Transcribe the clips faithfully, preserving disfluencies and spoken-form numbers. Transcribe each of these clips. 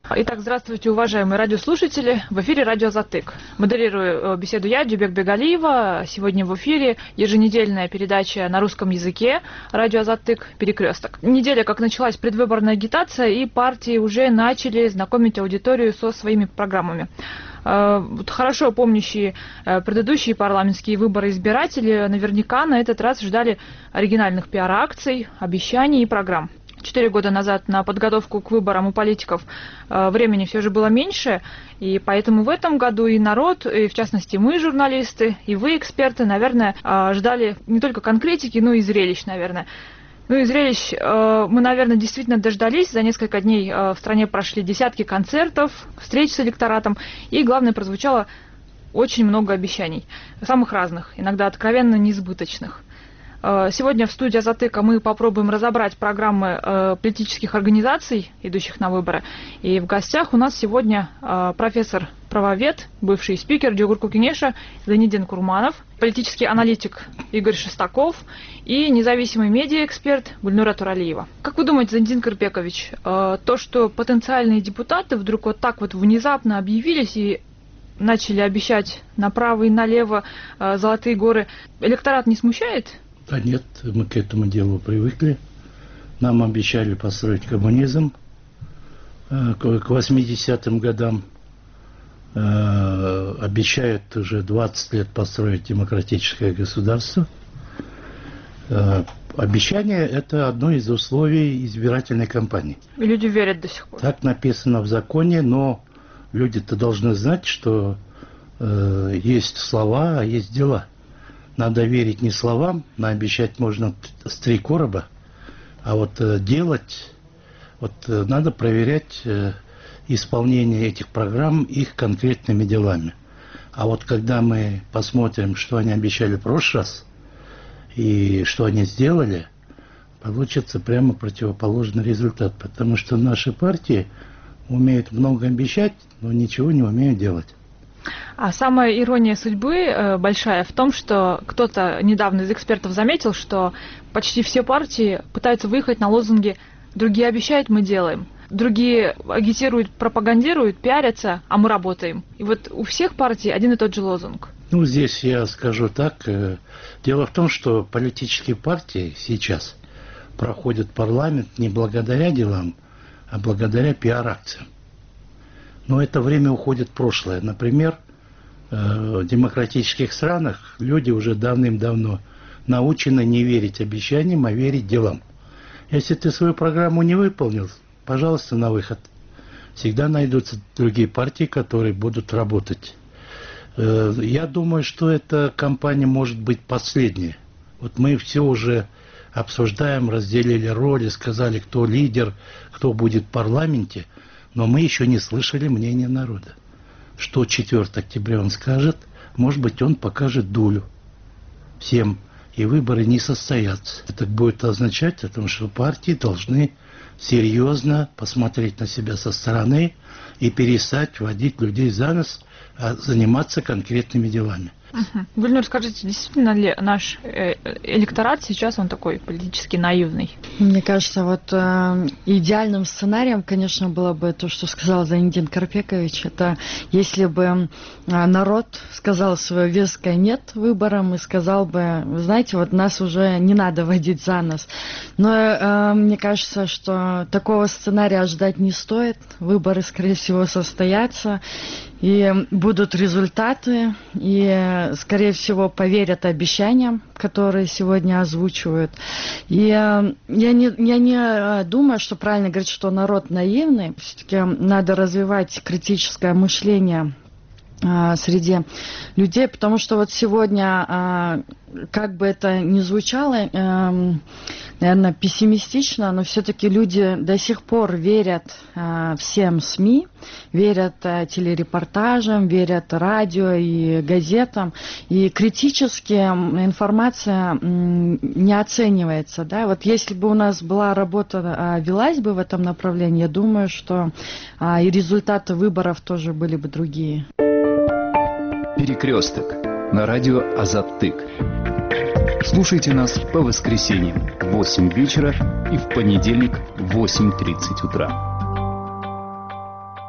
Итак, здравствуйте, уважаемые радиослушатели. В эфире радио «Азаттык». Модерирую беседу я, Дюбек Бегалиева. Сегодня в эфире еженедельная передача на русском языке радио «Азаттык. Перекресток». Неделя, как началась предвыборная агитация, и партии уже начали знакомить аудиторию со своими программами. Хорошо помнящие предыдущие парламентские выборы избиратели наверняка на этот раз ждали оригинальных пиар-акций, обещаний и программ. Четыре года назад на подготовку к выборам у политиков времени все же было меньше, и поэтому в этом году и народ, и в частности мы, журналисты, и вы, эксперты, наверное, ждали не только конкретики, но и зрелищ, наверное. Ну и зрелищ мы, наверное, действительно дождались. За несколько дней в стране прошли десятки концертов, встреч с электоратом, и, главное, прозвучало очень много обещаний, самых разных, иногда откровенно несбыточных. Сегодня в студии «Азаттыка» мы попробуем разобрать программы э, политических организаций, идущих на выборы. И в гостях у нас сегодня э, профессор-правовед, бывший спикер Джугурку Кенеша Зайниддин Курманов, политический аналитик Игорь Шестаков и независимый медиаэксперт Гульнура Туралиева. Как вы думаете, Зайниддин Карпекович, э, то, что потенциальные депутаты вдруг вот так вот внезапно объявились и начали обещать направо и налево э, золотые горы, электорат не смущает? Да нет, мы к этому делу привыкли. Нам обещали построить коммунизм э, к восьмидесятым годам. Э, обещают уже двадцать лет построить демократическое государство. Э, обещание – это одно из условий избирательной кампании. И люди верят до сих пор. Так написано в законе, но люди-то должны знать, что э, есть слова, а есть дела. Надо верить не словам, наобещать можно с три короба, а вот э, делать, вот э, надо проверять э, исполнение этих программ их конкретными делами. А вот когда мы посмотрим, что они обещали в прошлый раз и что они сделали, получится прямо противоположный результат, потому что наши партии умеют много обещать, но ничего не умеют делать. А самая ирония судьбы э, большая в том, что кто-то недавно из экспертов заметил, что почти все партии пытаются выехать на лозунги «другие обещают, мы делаем», другие агитируют, пропагандируют, пиарятся, а мы работаем. И вот у всех партий один и тот же лозунг. Ну, здесь я скажу так. Э, дело в том, что политические партии сейчас проходят парламент не благодаря делам, а благодаря пиар-акциям. Но это время уходит в прошлое. Например, в демократических странах люди уже давным-давно научены не верить обещаниям, а верить делам. Если ты свою программу не выполнил, пожалуйста, на выход. Всегда найдутся другие партии, которые будут работать. Я думаю, что эта кампания может быть последняя. Вот мы все уже обсуждаем, разделили роли, сказали, кто лидер, кто будет в парламенте. Но мы еще не слышали мнения народа. Что четвёртого октября он скажет, может быть, он покажет дулю всем, и выборы не состоятся. Это будет означать, что партии должны серьезно посмотреть на себя со стороны и перестать водить людей за нос, а заниматься конкретными делами. Угу. Гульнур, скажите, действительно ли наш электорат сейчас он такой политически наивный? Мне кажется, вот э, идеальным сценарием, конечно, было бы то, что сказал Зайниддин Карпекович. Это если бы э, народ сказал свое веское «нет» выборам и сказал бы, вы знаете, вот нас уже не надо водить за нос. Но э, мне кажется, что такого сценария ждать не стоит. Выборы, скорее всего, состоятся. И будут результаты, и, скорее всего, поверят обещаниям, которые сегодня озвучивают. И я не, я не думаю, что правильно говорить, что народ наивный. Все-таки надо развивать критическое мышление среди людей, потому что вот сегодня, как бы это ни звучало, наверное, пессимистично, но все-таки люди до сих пор верят всем СМИ, верят телерепортажам, верят радио и газетам, и критически информация не оценивается. Да? Вот если бы у нас была работа, велась бы в этом направлении, я думаю, что и результаты выборов тоже были бы другие. Перекресток на радио Азаттык. Слушайте нас по воскресеньям в восемь вечера и в понедельник в восемь тридцать утра.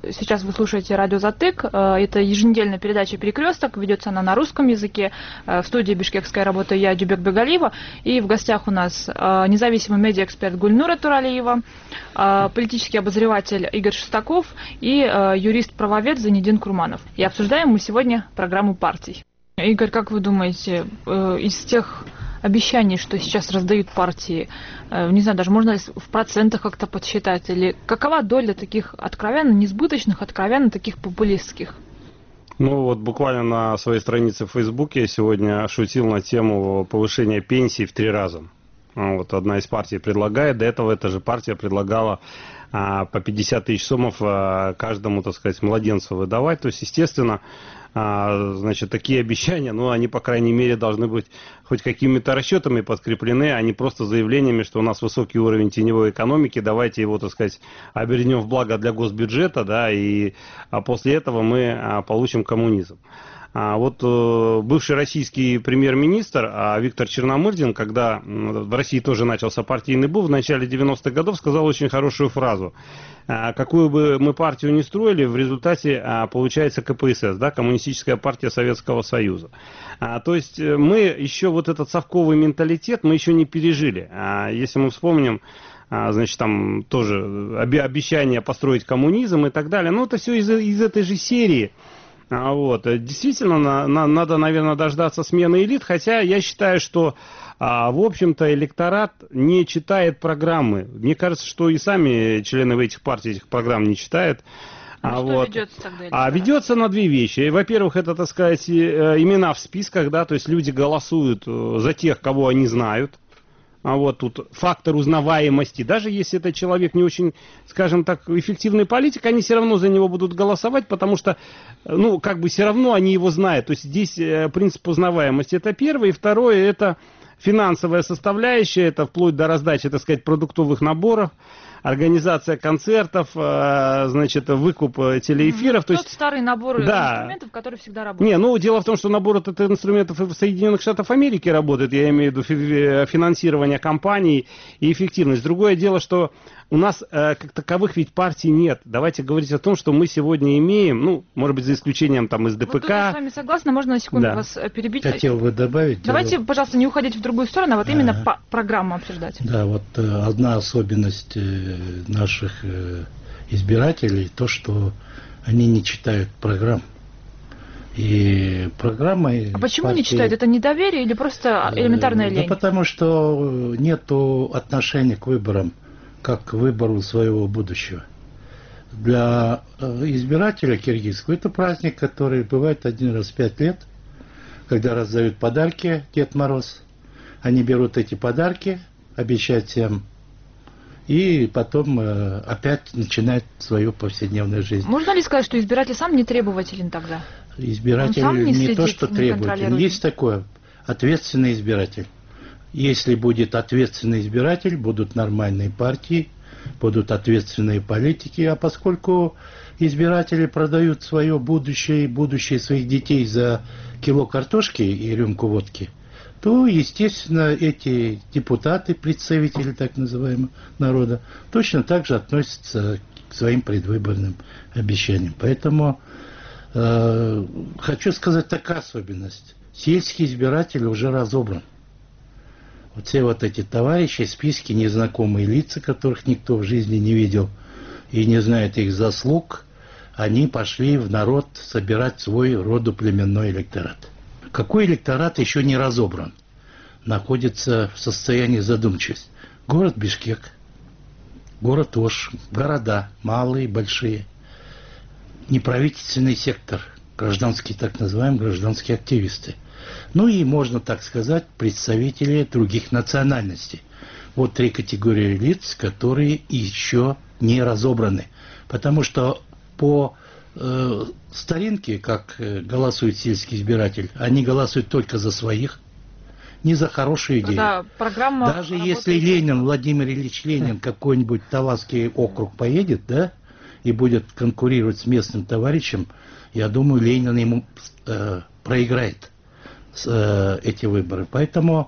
сейчас вы слушаете радио «Затык». Это еженедельная передача «Перекресток». Ведется она на русском языке. В студии бишкекская работаю я, Дюбек Бегалиева. И в гостях у нас независимый медиаэксперт Гульнура Туралиева, политический обозреватель Игорь Шестаков и юрист-правовед Зайнидин Курманов. И обсуждаем мы сегодня программу партий. Игорь, как вы думаете, из тех обещаний, что сейчас раздают партии, не знаю, даже можно ли в процентах как-то подсчитать, или какова доля таких откровенно несбыточных, откровенно таких популистских? Ну вот буквально на своей странице в Фейсбуке я сегодня шутил на тему повышения пенсий в три раза. Вот одна из партий предлагает, до этого эта же партия предлагала а, по пятьдесят тысяч сомов а, каждому, так сказать, младенцу выдавать. То есть, естественно, а, значит, такие обещания, ну, они, по крайней мере, должны быть хоть какими-то расчетами подкреплены, а не просто заявлениями, что у нас высокий уровень теневой экономики, давайте его, так сказать, обернем в благо для госбюджета, да, и а после этого мы а, получим коммунизм. А вот э, бывший российский премьер-министр а Виктор Черномырдин, когда в России тоже начался партийный бум, в начале девяностых годов сказал очень хорошую фразу. А, какую бы мы партию ни строили, в результате а, получается ка пэ эс эс, да, Коммунистическая партия Советского Союза. А, то есть мы еще вот этот совковый менталитет мы еще не пережили. А, если мы вспомним, а, значит, там тоже обещание построить коммунизм и так далее, ну это все из, из этой же серии. А вот, действительно, на, на, надо, наверное, дождаться смены элит, хотя я считаю, что, а, в общем-то, электорат не читает программы. Мне кажется, что и сами члены этих партий этих программ не читают. Ну, а, что вот. ведется тогда электорат? А ведется на две вещи. Во-первых, это, так сказать, имена в списках, да, то есть люди голосуют за тех, кого они знают. А вот тут фактор узнаваемости. Даже если это человек не очень, скажем так, эффективный политик, они все равно за него будут голосовать, потому что, ну, как бы все равно они его знают. То есть здесь принцип узнаваемости это первое. И второе, это финансовая составляющая, это вплоть до раздачи, так сказать, продуктовых наборов, организация концертов, значит, выкуп телеэфиров. Тот то есть старый набор да. инструментов, который всегда работает. Не, ну дело в том, что набор этот инструментов в Соединенных Штатах Америки работает, я имею в виду финансирование компаний и эффективность. Другое дело, что у нас э, как таковых ведь партий нет. Давайте говорить о том, что мы сегодня имеем, ну, может быть, за исключением там из ДПК. Вот тут я с вами согласна, можно на секунду да. вас перебить? Хотел бы добавить. Давайте, вот, пожалуйста, не уходить в другую сторону, а вот именно ага. по программу обсуждать. Да, вот э, одна особенность э, наших э, избирателей, то, что они не читают программ. И программы... А почему партии, не читают? Это недоверие или просто элементарная э, лень? Да потому что нету отношения к выборам, как к выбору своего будущего. Для избирателя киргизского это праздник, который бывает один раз в пять лет, когда раздают подарки Дед Мороз. Они берут эти подарки, обещают всем, и потом э, опять начинают свою повседневную жизнь. Можно ли сказать, что избиратель сам не требователен тогда? Избиратель Он сам не не следит, то, что не требователен. контролирует. Есть такое, ответственный избиратель. Если будет ответственный избиратель, будут нормальные партии, будут ответственные политики, а поскольку избиратели продают свое будущее и будущее своих детей за кило картошки и рюмку водки, то, естественно, эти депутаты, представители так называемого народа, точно так же относятся к своим предвыборным обещаниям. Поэтому э, хочу сказать такая особенность. Сельский избиратель уже разобран. Вот все вот эти товарищи, списки, незнакомые лица, которых никто в жизни не видел и не знает их заслуг, они пошли в народ собирать свой родоплеменной электорат. Какой электорат еще не разобран? Находится в состоянии задумчивости. Город Бишкек, город Ош, города, малые, большие, неправительственный сектор, гражданские, так называемые гражданские активисты. Ну и, можно так сказать, представители других национальностей. Вот три категории лиц, которые еще не разобраны. Потому что по э, старинке, как э, голосует сельский избиратель, они голосуют только за своих, не за хорошую идею. Да, программа Даже работает. если Ленин, Владимир Ильич Ленин, какой-нибудь Таласский округ поедет, да, и будет конкурировать с местным товарищем, я думаю, Ленин ему э, проиграет с, э, эти выборы. Поэтому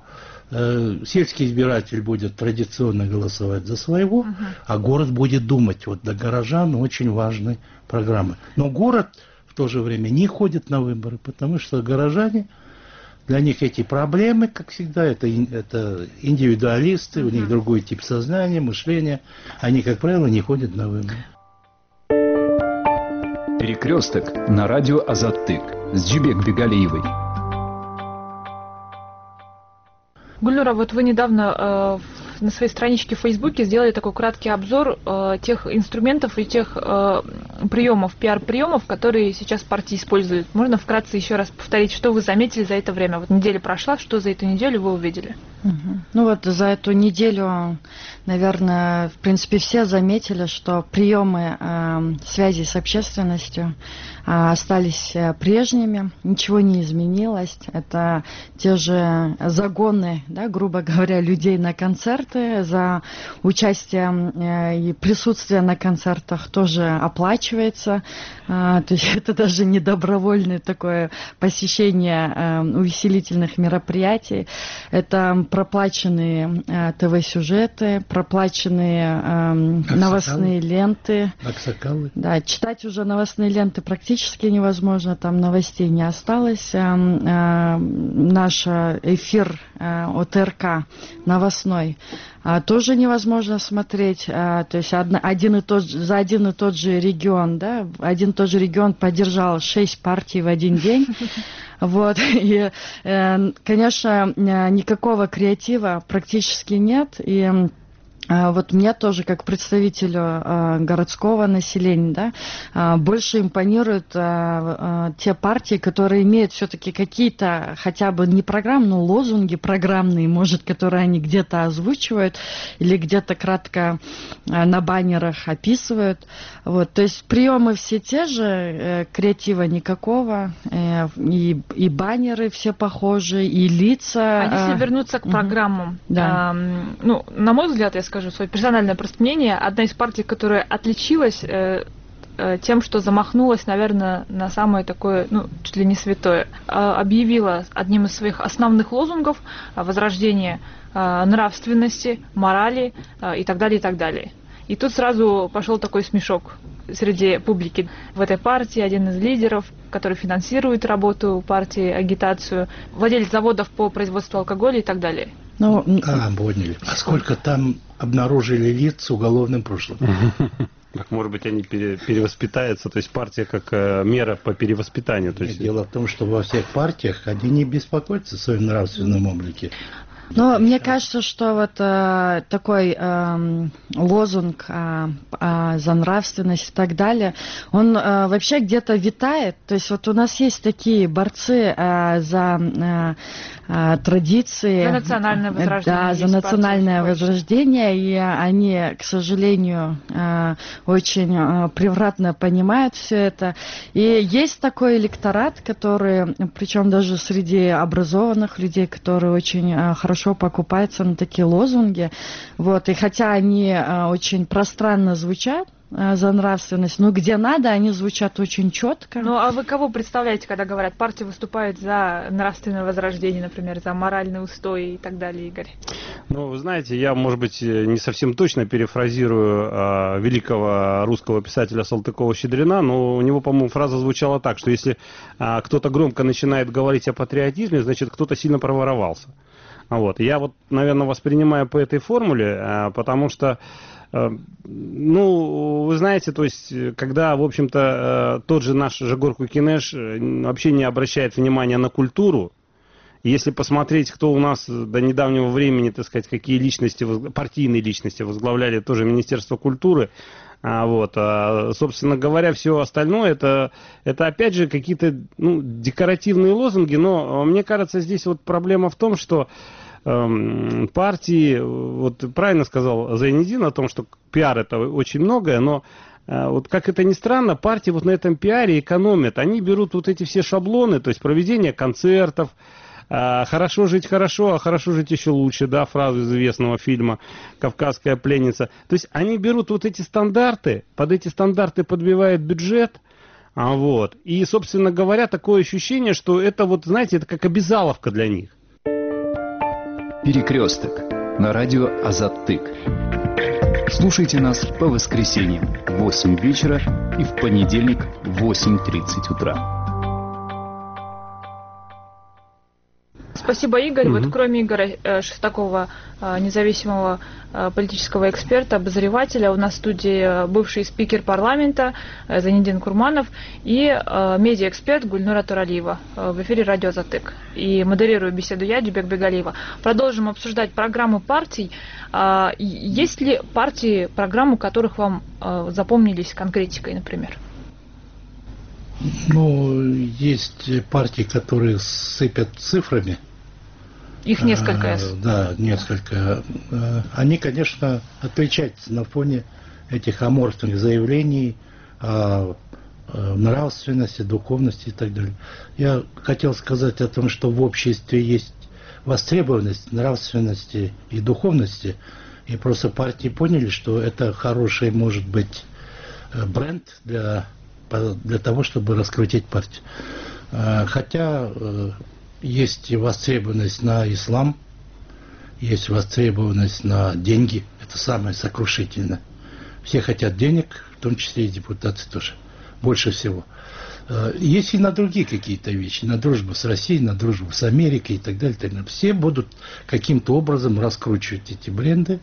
э, сельский избиратель будет традиционно голосовать за своего, uh-huh. а город будет думать. Вот для горожан очень важны программы. Но город в то же время не ходит на выборы, потому что горожане, для них эти проблемы, как всегда, это, это индивидуалисты, uh-huh. у них другой тип сознания, мышления. Они, как правило, не ходят на выборы. Перекресток на радио Азаттык с Джибек Бегалиевой. Гульнура, вот вы недавно э, на своей страничке в Фейсбуке сделали такой краткий обзор э, тех инструментов и тех э, приемов, пиар-приемов, которые сейчас партии используют. Можно вкратце еще раз повторить, что вы заметили за это время? Вот неделя прошла, что за эту неделю вы увидели? Угу. Ну вот за эту неделю, наверное, в принципе все заметили, что приемы э, связи с общественностью э, остались прежними, ничего не изменилось. Это те же загоны, да, грубо говоря, людей на концерты, за участие э, и присутствие на концертах тоже оплачивается. Э, то есть это даже не добровольное такое посещение э, увеселительных мероприятий. Это проплаченные э, ТВ-сюжеты, проплаченные э, новостные ленты. Аксакалы. Да, читать уже новостные ленты практически невозможно, там новостей не осталось. Э, э, наш эфир э, ОТРК новостной э, тоже невозможно смотреть. Э, то есть одна, один и тот, за один и тот же регион, да, один и тот же регион поддержал шесть партий в один день. Вот, и, конечно, никакого креатива практически нет, и вот мне тоже, как представителю городского населения, да, больше импонируют те партии, которые имеют все-таки какие-то, хотя бы не программы, но лозунги программные, может, которые они где-то озвучивают или где-то кратко на баннерах описывают. Вот, то есть приемы все те же, креатива никакого, и, и баннеры все похожи, и лица. А если вернуться к программам, да. э, ну, на мой взгляд, я скажу свое персональное просто мнение, одна из партий, которая отличилась э, э, тем, что замахнулась, наверное, на самое такое, ну, чуть ли не святое, э, объявила одним из своих основных лозунгов э, возрождение э, нравственности, морали э, и так далее, и так далее. И тут сразу пошел такой смешок среди публики. В этой партии один из лидеров, который финансирует работу партии, агитацию, владелец заводов по производству алкоголя и так далее. Ну, а, поняли. А сколько там обнаружили лиц с уголовным прошлым? Так, может быть, они пере, перевоспитаются, то есть партия как э, мера по перевоспитанию. То есть... Дело в том, что во всех партиях они не беспокоятся о своем нравственном облике. Но мне кажется, что вот э, такой э, лозунг э, э, за нравственность и так далее, он э, вообще где-то витает. То есть вот у нас есть такие борцы э, за э, э, традиции. За национальное возрождение. Да, за национальное возрождение. И они, к сожалению, э, очень э, превратно понимают все это. И есть такой электорат, который, причем даже среди образованных людей, которые очень э, хорошо покупаются на такие лозунги. Вот. И хотя они а, очень пространно звучат а, за нравственность, но где надо, они звучат очень четко. Ну, а вы кого представляете, когда говорят, партия выступает за нравственное возрождение, например, за моральный устой и так далее, Игорь? Ну, вы знаете, я, может быть, не совсем точно перефразирую а, великого русского писателя Салтыкова-Щедрина, но у него, по-моему, фраза звучала так, что если а, кто-то громко начинает говорить о патриотизме, значит, кто-то сильно проворовался. Вот. Я вот, наверное, воспринимаю по этой формуле, потому что, ну, вы знаете, то есть, когда, в общем-то, тот же наш Жегор Кукинеш вообще не обращает внимания на культуру, если посмотреть, кто у нас до недавнего времени, так сказать, какие личности, партийные личности возглавляли тоже Министерство культуры, А, вот, а, собственно говоря, все остальное это, это опять же какие-то ну, декоративные лозунги, но мне кажется, здесь вот проблема в том, что э, партии, вот правильно сказал Зайнидин о том, что пиар это очень многое, но э, вот как это ни странно, партии вот на этом пиаре экономят, они берут вот эти все шаблоны, то есть проведение концертов, «Хорошо жить хорошо, а хорошо жить еще лучше», да, фразу известного фильма «Кавказская пленница». То есть они берут вот эти стандарты, под эти стандарты подбивают бюджет, а вот, и, собственно говоря, такое ощущение, что это вот, знаете, это как обязаловка для них. Перекресток на радио Азаттык. Слушайте нас по воскресеньям в восемь вечера и в понедельник в восемь тридцать утра. Спасибо, Игорь. Угу. Вот кроме Игоря э, Шестакова, э, независимого э, политического эксперта, обозревателя, у нас в студии э, бывший спикер парламента э, Зайнидин Курманов и э, медиаэксперт Гульнура Туралиева э, в эфире радио Азаттык. И модерирую беседу я, Дюбек Бегалиева. Продолжим обсуждать программу партий. Э, есть ли партии, программы, которых вам э, запомнились конкретикой, например? Ну, есть партии, которые сыпят цифрами. Их несколько. А, да, несколько. А, они, конечно, отличаются на фоне этих аморфных заявлений о, о нравственности, духовности и так далее. Я хотел сказать о том, что в обществе есть востребованность нравственности и духовности, и просто партии поняли, что это хороший, может быть, бренд для, для того, чтобы раскрутить партию. Хотя есть и востребованность на ислам, есть востребованность на деньги. Это самое сокрушительное. Все хотят денег, в том числе и депутаты тоже. Больше всего. Есть и на другие какие-то вещи. На дружбу с Россией, на дружбу с Америкой и так далее. Так далее. Все будут каким-то образом раскручивать эти бренды.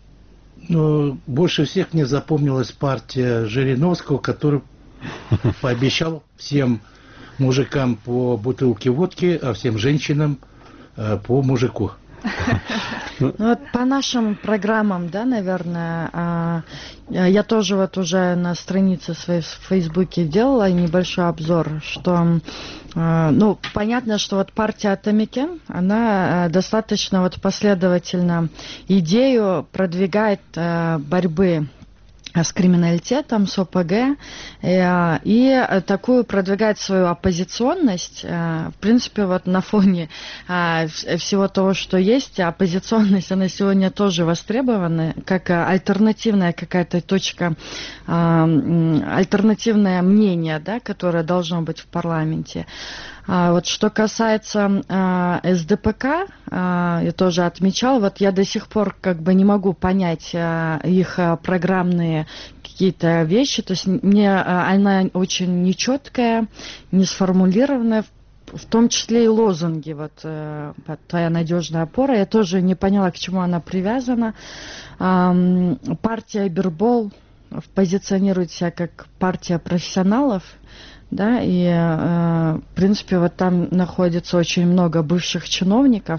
Но больше всех мне запомнилась партия Жириновского, который пообещал всем мужикам по бутылке водки, а всем женщинам э, по мужику. Ну, вот по нашим программам, да, наверное, я тоже вот уже на странице своей в Фейсбуке делала небольшой обзор, что, ну, понятно, что вот партия Атамекен, она достаточно вот последовательно идею продвигает борьбы с криминалитетом, с ОПГ, и, и такую продвигает свою оппозиционность. В принципе, вот на фоне всего того, что есть, оппозиционность, она сегодня тоже востребована, как альтернативная какая-то точка, альтернативное мнение, да, которое должно быть в парламенте. А вот что касается а, СДПК, а, я тоже отмечал, вот я до сих пор как бы не могу понять а, их а, программные какие-то вещи, то есть мне а, она очень нечеткая, не сформулированная, в, в том числе и лозунги, вот а, твоя надежная опора, я тоже не поняла, к чему она привязана. А, партия Бирбол позиционирует себя как партия профессионалов. Да, и, э, в принципе, вот там находится очень много бывших чиновников,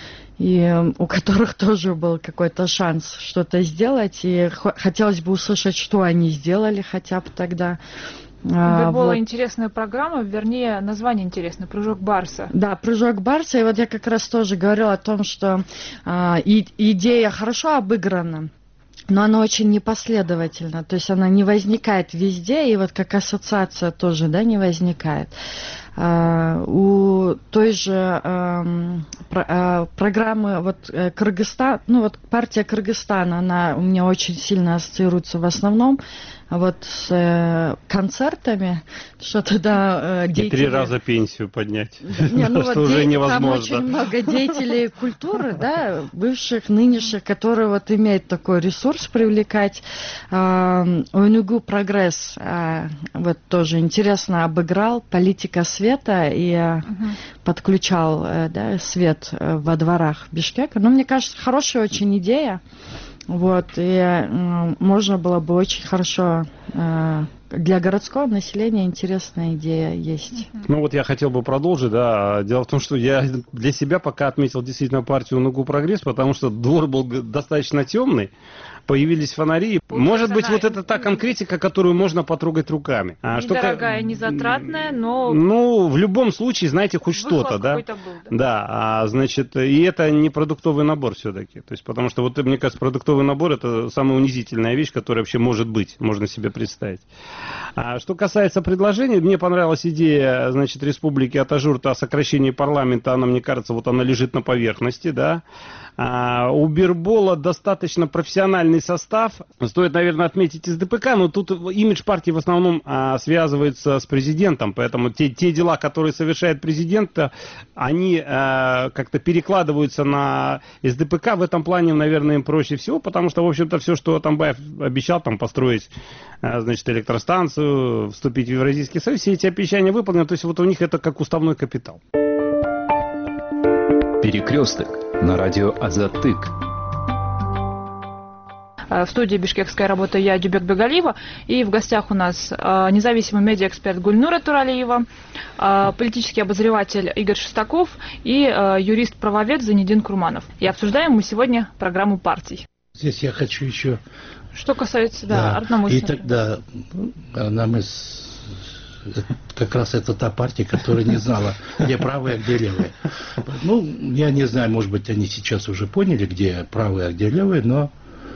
и у которых тоже был какой-то шанс что-то сделать, и хотелось бы услышать, что они сделали хотя бы тогда. Это была вот. интересная программа, вернее, название интересное, «Прыжок Барса». Да, «Прыжок Барса», и вот я как раз тоже говорила о том, что э, и, идея хорошо обыграна, но она очень непоследовательна, то есть она не возникает везде, и вот как ассоциация тоже, да, не возникает. Uh, у той же uh, про, uh, программы вот uh, Кыргызстан, ну вот партия Кыргызстана, она у меня очень сильно ассоциируется в основном вот с uh, концертами, что тогда uh, деятели... И три раза пенсию поднять, Не, ну, что вот уже де... невозможно. Там очень много деятелей культуры, да, бывших, нынешних, которые вот имеют такой ресурс привлекать. ОНУГУ «Прогресс» вот тоже интересно обыграл, политика света, и uh-huh. подключал, да, свет во дворах Бишкека. Но мне кажется, хорошая очень идея. Вот, и э, можно было бы очень хорошо э, для городского населения интересная идея есть. Ну вот я хотел бы продолжить, да. Дело в том, что я для себя пока отметил действительно партию ОНУГУ «Прогресс», потому что двор был достаточно темный. Появились фонари. Вот Может быть, вот это та конкретика, которую можно потрогать руками. А недорогая, что... незатратная, но... Ну, в любом случае, знаете, хоть что-то, да? Был, да? Да, а, значит, и это не продуктовый набор все-таки. То есть, потому что, вот, мне кажется, продуктовый набор — это самая унизительная вещь, которая вообще может быть, можно себе представить. А что касается предложений, мне понравилась идея, значит, Республики Атажурта о сокращении парламента. Она, мне кажется, вот она лежит на поверхности, да. А у Бирбола достаточно профессиональный сильный состав. Стоит, наверное, отметить из ДПК, но тут имидж партии в основном а, связывается с президентом, поэтому те, те дела, которые совершает президент, они а, как-то перекладываются на СДПК. В этом плане, наверное, им проще всего, потому что, в общем-то, все, что Атамбаев обещал, там, построить, а, значит, электростанцию, вступить в Евразийский союз, все эти обещания выполнены, то есть вот у них это как уставной капитал. Перекресток на радио Азаттык. В студии «Бишкекская работа» я, Дюбек Бегалиева, и в гостях у нас независимый медиаэксперт Гульнура Туралиева, политический обозреватель Игорь Шестаков и юрист-правовед Зайнидин Курманов. И обсуждаем мы сегодня программу партий. Здесь я хочу еще... Что касается, да, да Артнамыса. И тогда Артнамыс как раз это та партия, которая не знала, где правые, а где левые. Ну, я не знаю, может быть, они сейчас уже поняли, где правые, а где левые, но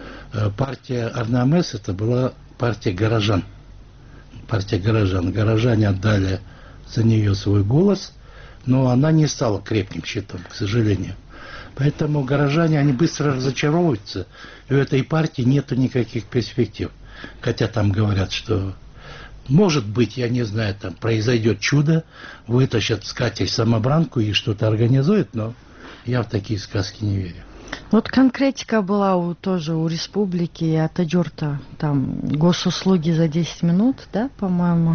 партия Арнамес это была партия горожан. Партия горожан. Горожане отдали за нее свой голос, но она не стала крепким щитом, к сожалению. Поэтому горожане, они быстро разочаровываются, и у этой партии нету никаких перспектив. Хотя там говорят, что может быть, я не знаю, там произойдет чудо, вытащат скатерть-самобранку и что-то организуют, но я в такие сказки не верю. Вот конкретика была у, тоже у республики и Атадюрта, там госуслуги за десять минут, да, по-моему,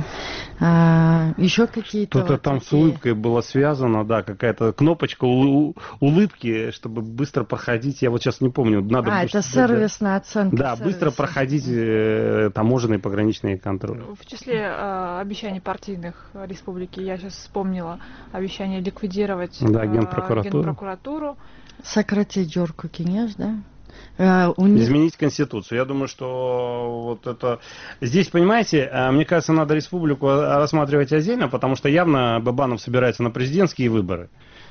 а, еще какие-то... Что-то вот там такие... с улыбкой было связано, да, какая-то кнопочка у, у, улыбки, чтобы быстро проходить, я вот сейчас не помню. Надо а, это сервисная оценка. Да, сервиса. Быстро проходить э, таможенные пограничные контроль. В числе э, обещаний партийных республики, я сейчас вспомнила обещание ликвидировать да, э, генпрокуратуру. генпрокуратуру. Сократить Джорку Кенеш, да? Uh, у них... Изменить Конституцию. Я думаю, что вот это... Здесь, понимаете, мне кажется, надо республику рассматривать отдельно, потому что явно Бабанов собирается на президентские выборы.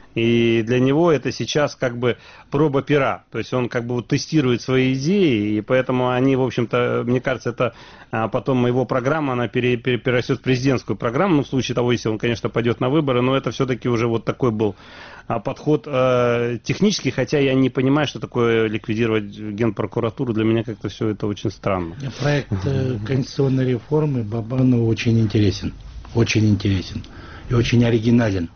И для него это сейчас как бы проба пера. То есть он как бы вот тестирует свои идеи, и поэтому они, в общем-то, мне кажется, это потом его программа, она пере, пере, перерастет в президентскую программу, ну, в случае того, если он, конечно, пойдет на выборы, но это все-таки уже вот такой был подход э, технический, хотя я не понимаю, что такое ликвидировать генпрокуратуру, для меня как-то все это очень странно. Проект э, конституционной реформы Бабанову очень интересен, очень интересен и очень оригинален.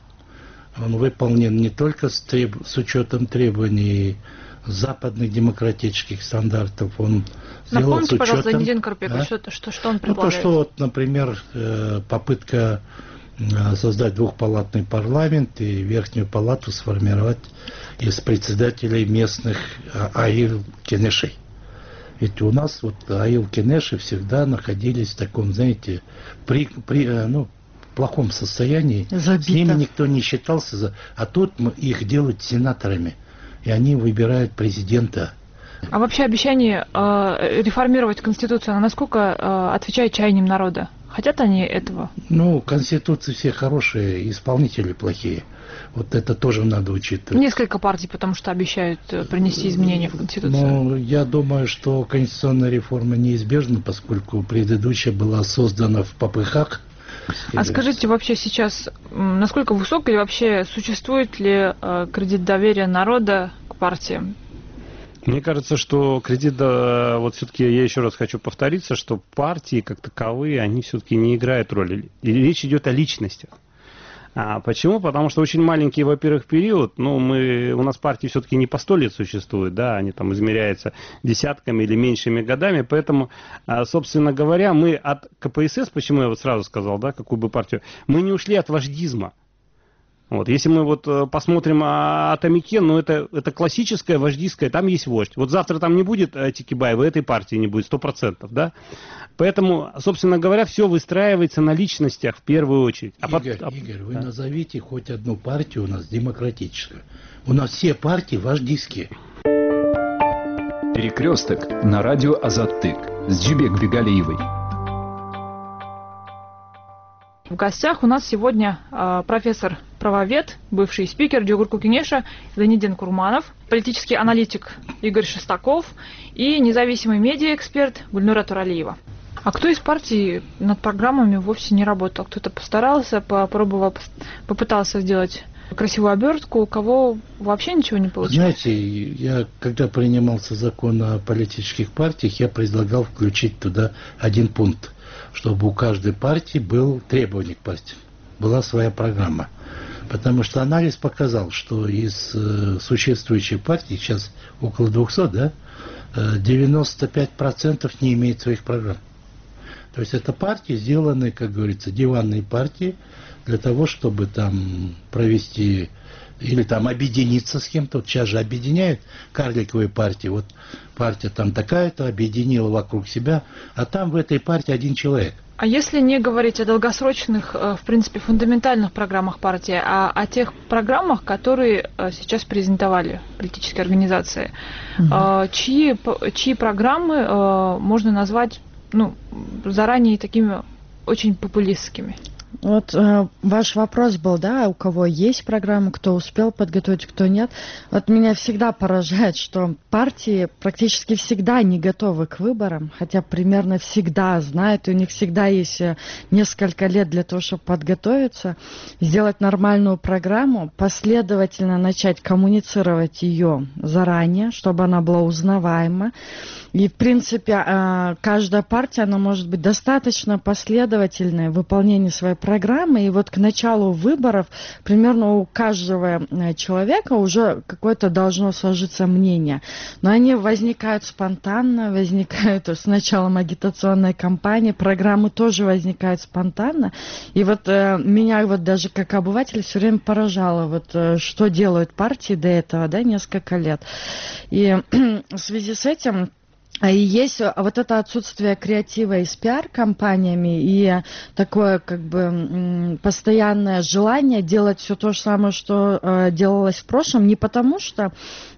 Он выполнен не только с, треб... с учетом требований западных демократических стандартов, он сделал Напомните, с учетом... пожалуйста, Зайнидин Карпек, а? что, что, что он ну, предлагает? то, что, вот, например, попытка создать двухпалатный парламент и верхнюю палату сформировать из председателей местных аил-кенешей. Ведь у нас вот аил-кенеши всегда находились в таком, знаете, при, при, ну, плохом состоянии. Забито. С ними никто не считался, а тут их делают сенаторами, и они выбирают президента. А вообще обещание э, реформировать Конституцию, она насколько э, отвечает чаяниям народа? Хотят они этого? Ну, Конституции все хорошие, исполнители плохие. Вот это тоже надо учитывать. Несколько партий, потому что обещают принести изменения в Конституцию. Ну, я думаю, что конституционная реформа неизбежна, поскольку предыдущая была создана в попыхах. А скажите, вообще сейчас, насколько высок или вообще существует ли э, кредит доверия народа к партиям? Мне кажется, что кредит, вот все-таки я еще раз хочу повториться, что партии как таковые, они все-таки не играют роли. И речь идет о личностях. А почему? Потому что очень маленький, во-первых, период, ну, мы, у нас партии все-таки не по сто лет существуют, да, они там измеряются десятками или меньшими годами, поэтому, собственно говоря, мы от КПСС, почему я вот сразу сказал, да, какую бы партию, мы не ушли от вождизма. Вот, если мы вот посмотрим Атамекен, ну это, это классическое вождистское, там есть вождь. Вот завтра там не будет Текебаева, этой партии не будет, сто процентов, да? Поэтому, собственно говоря, все выстраивается на личностях в первую очередь. А Игорь, под... Игорь, вы да. назовите хоть одну партию у нас демократическую. У нас все партии вождистские. Перекресток на радио Азаттык с Джибек Бегалиевой. В гостях у нас сегодня э, профессор-правовед, бывший спикер Джогурку Кенеша Зайнидин Курманов, политический аналитик Игорь Шестаков и независимый медиаэксперт Гульнура Туралиева. А кто из партий над программами вовсе не работал? Кто-то постарался, попробовал, попытался сделать красивую обертку, у кого вообще ничего не получилось? Знаете, я, когда принимался закон о политических партиях, я предлагал включить туда один пункт, чтобы у каждой партии был требование к партии, была своя программа. Потому что анализ показал, что из э, существующих партий, сейчас около двухсот, да, э, девяносто пять процентов не имеют своих программ. То есть это партии, сделанные, как говорится, диванные партии, для того, чтобы там провести или там объединиться с кем-то. Вот сейчас же объединяют карликовые партии. Вот партия там такая-то объединила вокруг себя, а там в этой партии один человек. А если не говорить о долгосрочных, в принципе, фундаментальных программах партии, а о тех программах, которые сейчас презентовали политические организации, угу. чьи, чьи программы можно назвать, ну, заранее такими очень популистскими? Вот э, ваш вопрос был, да, у кого есть программа, кто успел подготовить, кто нет. Вот меня всегда поражает, что партии практически всегда не готовы к выборам, хотя примерно всегда знают, и у них всегда есть несколько лет для того, чтобы подготовиться, сделать нормальную программу, последовательно начать коммуницировать ее заранее, чтобы она была узнаваема. И, в принципе, э, каждая партия, она может быть достаточно последовательной в выполнении своей программы, и вот к началу выборов примерно у каждого человека уже какое-то должно сложиться мнение. Но они возникают спонтанно, возникают с началом агитационной кампании, программы тоже возникают спонтанно. И вот э, меня вот даже как обыватель все время поражало, вот э, что делают партии до этого, да, несколько лет. И в связи с этим и есть вот это отсутствие креатива и с пиар-компаниями, и такое как бы постоянное желание делать все то же самое, что э, делалось в прошлом, не потому что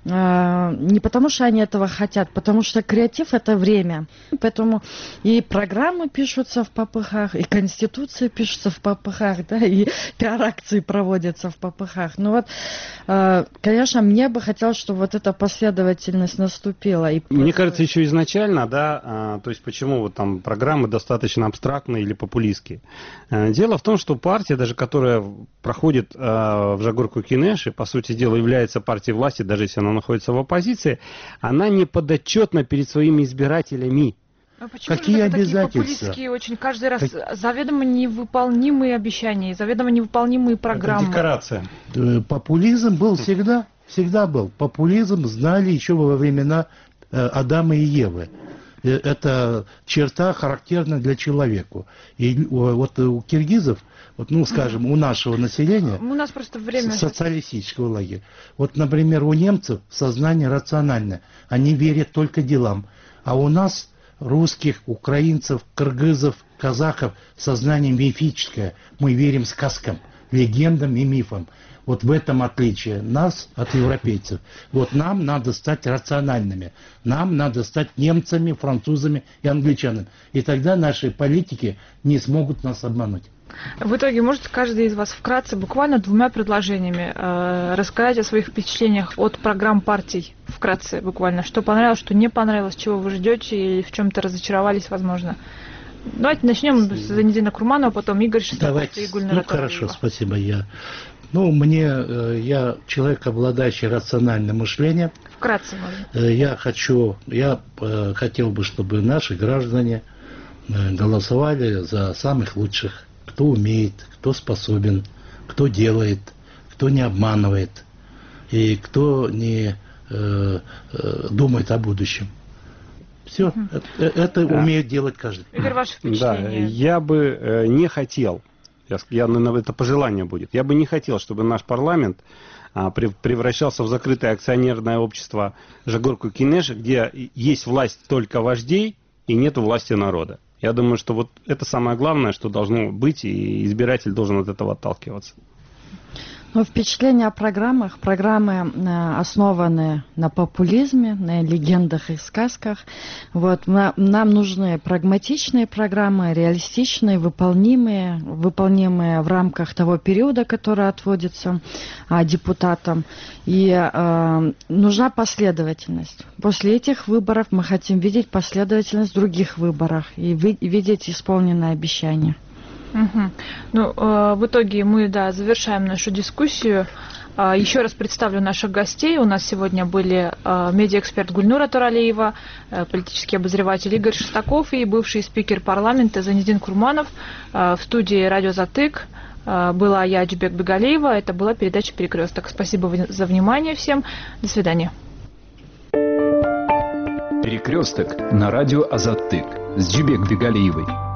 э, не потому что они этого хотят, потому что креатив — это время. Поэтому и программы пишутся в попыхах, и конституции пишутся в попыхах, да, и пиар-акции проводятся в попыхах. Ну вот, э, конечно, мне бы хотелось, чтобы вот эта последовательность наступила. И мне кажется, еще и изначально, да, а, то есть почему вот там программы достаточно абстрактные или популистские. А, дело в том, что партия, даже которая проходит а, в Жагорку-Кинеш, и, по сути дела, является партией власти, даже если она находится в оппозиции, она не подотчетна перед своими избирателями. А почему Какие же обязательства? Такие популистские очень каждый раз как... заведомо невыполнимые обещания, заведомо невыполнимые программы. Это декорация. Популизм был всегда, всегда был. Популизм знали еще во времена Адама и Евы. Это черта характерна для человека. И вот у киргизов, вот, ну, скажем, у нашего населения, у нас просто время социалистического лагеря, вот, например, у немцев сознание рациональное. Они верят только делам. А у нас, русских, украинцев, кыргызов, казахов, сознание мифическое. Мы верим сказкам, легендам и мифам. Вот в этом отличие нас от европейцев. Вот нам надо стать рациональными. Нам надо стать немцами, французами и англичанами. И тогда наши политики не смогут нас обмануть. В итоге, может каждый из вас вкратце, буквально двумя предложениями, э, рассказать о своих впечатлениях от программ партий, вкратце, буквально, что понравилось, что не понравилось, чего вы ждете или в чем-то разочаровались, возможно. Давайте начнем с Занидина Курманова, потом Игорь Шестаков и Гульнара Ну, хорошо, спасибо. Я... Ну, мне, я человек, обладающий рациональным мышлением. Вкратце, можно. Я хочу, я хотел бы, чтобы наши граждане голосовали за самых лучших, кто умеет, кто способен, кто делает, кто не обманывает и кто не э, э, думает о будущем. Все, угу. это, это да. умеет делать каждый. Игорь, ваше впечатление? Да, я бы э, не хотел. Я, я, это пожелание будет. Я бы не хотел, чтобы наш парламент а, при, превращался в закрытое акционерное общество Жагорку-Кинеш, где есть власть только вождей и нет власти народа. Я думаю, что вот это самое главное, что должно быть, и избиратель должен от этого отталкиваться. Ну, впечатления о программах. Программы э, основаны на популизме, на легендах и сказках. Вот, на, нам нужны прагматичные программы, реалистичные, выполнимые, выполнимые в рамках того периода, который отводится э, депутатам. И э, нужна последовательность. После этих выборов мы хотим видеть последовательность в других выборах и ви- видеть исполненные обещания. Угу. Ну, э, в итоге мы, да, завершаем нашу дискуссию. Э, еще раз представлю наших гостей. У нас сегодня были э, медиаэксперт Гульнура Туралиева, э, политический обозреватель Игорь Шестаков и бывший спикер парламента Зайнидин Курманов. Э, в студии «Радио Затык» э, была я, Джубек Бегалиева. Это была передача «Перекресток». Спасибо за внимание всем. До свидания. «Перекресток» на радио Азаттык с Джубек Бегалиевой.